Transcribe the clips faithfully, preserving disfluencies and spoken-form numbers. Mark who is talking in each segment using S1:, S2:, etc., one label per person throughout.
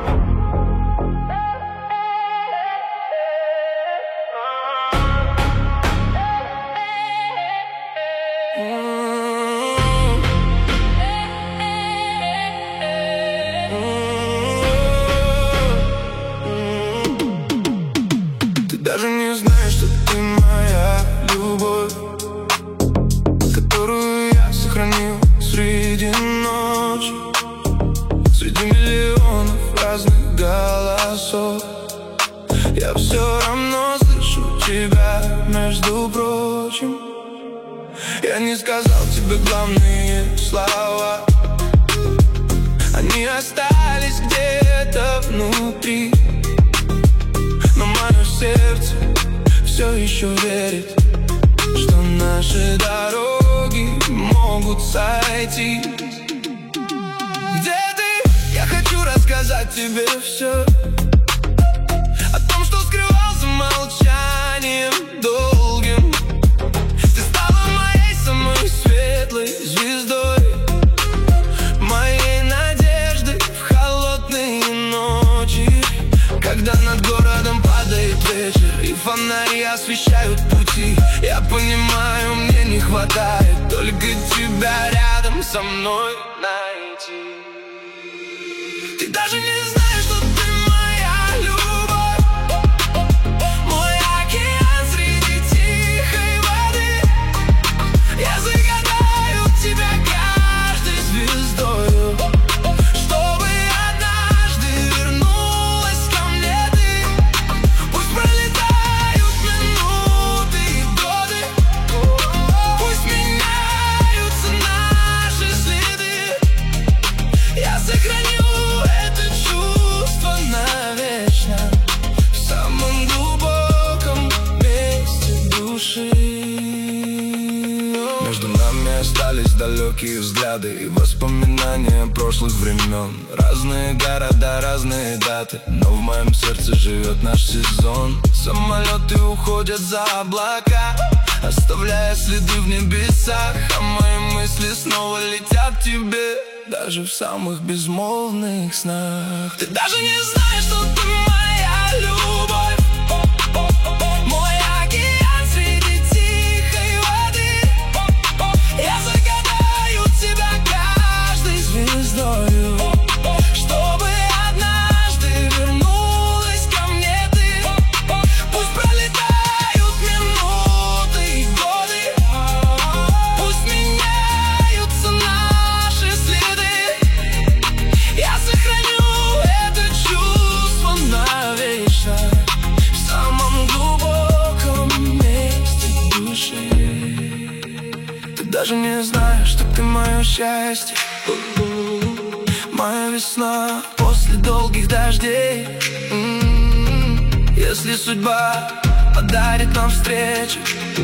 S1: Ты даже не знаешь, что ты моя любовь, которую я сохранил среди ночи, среди миллионов разных голосов. Я все равно слышу тебя, между прочим. Я не сказал тебе главные слова, они остались где-то внутри. Но мое сердце все еще верит, что наши дороги могут сойти. Где ты? Я хочу рассказать тебе все о том, что скрывал за молчанием долгим. Ты стала моей самой светлой звездой, моей надеждой в холодные ночи, когда над городом падает вечер и фонари освещают пути. Я понимаю, мне не хватает только тебя рядом со мной найти. Ты даже не знаешь, что ты моя любовь, мой океан среди тихой воды. Я загадаю тебя каждой звездою, чтобы однажды вернулась ко мне ты. Пусть пролетают минуты и годы, пусть меняются наши следы. Я сохраню это чувство навечно в самом глубоком месте души. Между нами остались далекие взгляды и воспоминания прошлых времен. Разные города, разные даты, но в моем сердце живет наш сезон. Самолеты уходят за облака, оставляя следы в небесах, а мои мысли снова летят к тебе, даже в самых безмолвных снах. Ты даже не знаешь, что ты моя любовь, мой океан среди тихой воды. Я загадаю тебя каждой звездою, чтобы однажды вернулась ко мне ты. Пусть пролетают минуты и годы, пусть меняются наши следы. Я сохраню это чувство навечно в самом глубоком месте души. Ты даже не знаешь, что ты мое счастье, моя весна после долгих дождей. М-м-м. Если судьба подарит нам встречу,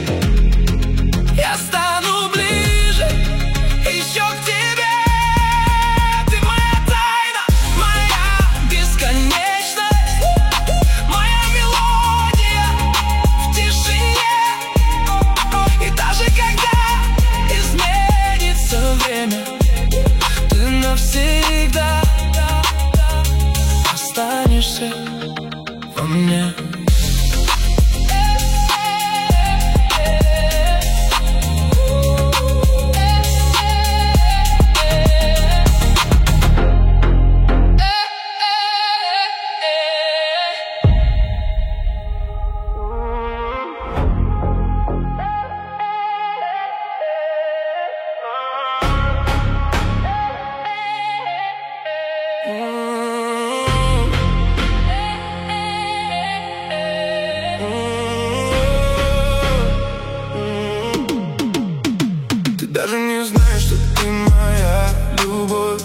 S1: я стану ближе еще к тебе. Ты моя тайна, моя бесконечность, моя мелодия в тишине. И даже когда изменится время, ты навсегда останешься во мне. Ты даже не знаешь, что ты моя любовь,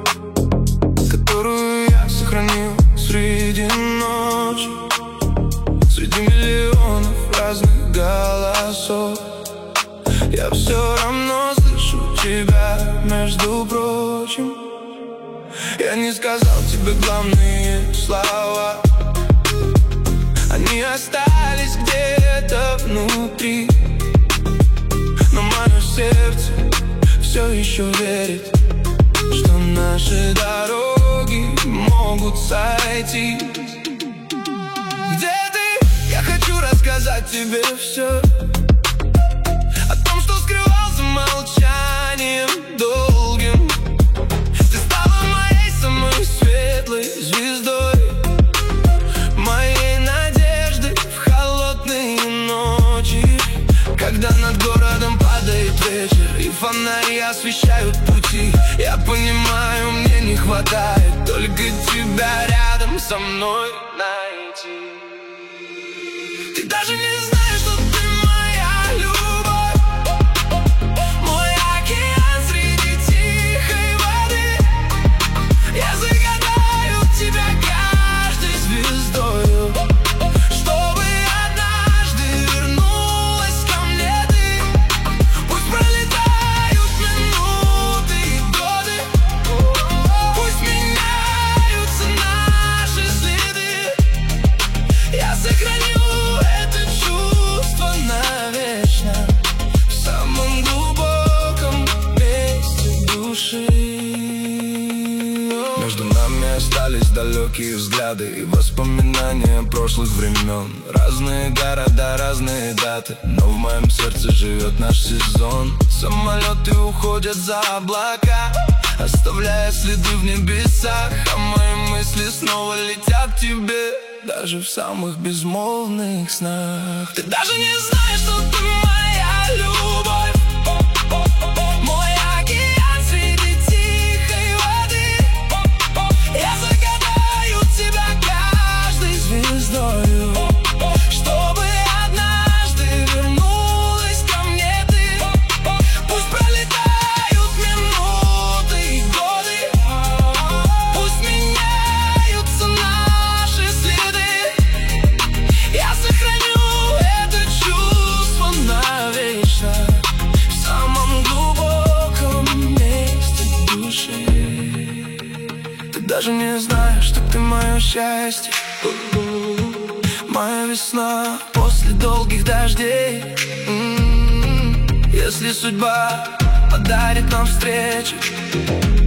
S1: которую я сохранил среди ночи, среди миллионов разных голосов. Я все равно слышу тебя, между прочим. Я не сказал тебе главные слова, они остались где-то внутри. Но мое сердце все еще верит, что наши дороги могут могут сойти. Где ты? Я хочу рассказать тебе все о том, что скрывал за молчанием долгим. Ты стала моей самой светлой звездой, моей надеждой в холодные ночи, когда над городом падает вечер и фонари освещают пути. Я понимаю, мне не хватает только тебя рядом со мной найти. Ты даже не знаешь, что ты моя любовь, мой океан среди тихой воды. Я загадаю тебя каждой звездою, чтобы однажды вернулась ко мне ты. Пусть пролетают минуты и годы, пусть меняются наши следы. Я сохраню это чувство навечно в самом глубоком месте души. Между нами остались далекие взгляды и воспоминания прошлых времен. Разные города, разные даты, но в моем сердце живет наш сезон. Самолеты уходят за облака, оставляя следы в небесах, а мои мысли снова летят к тебе, даже в самых безмолвных снах. Ты даже не знаешь, что ты моя любовь, мой океан среди тихой воды. Я загадаю тебя каждой звездою, чтобы однажды вернулась ко мне ты. Пусть пролетают минуты и годы, пусть меняются наши следы. Я сохраню это чувство навечно в самом глубоком месте души. Ты даже не знаешь, что ты мое счастье, моя весна после долгих дождей. М-м-м. Если судьба подарит нам встречу,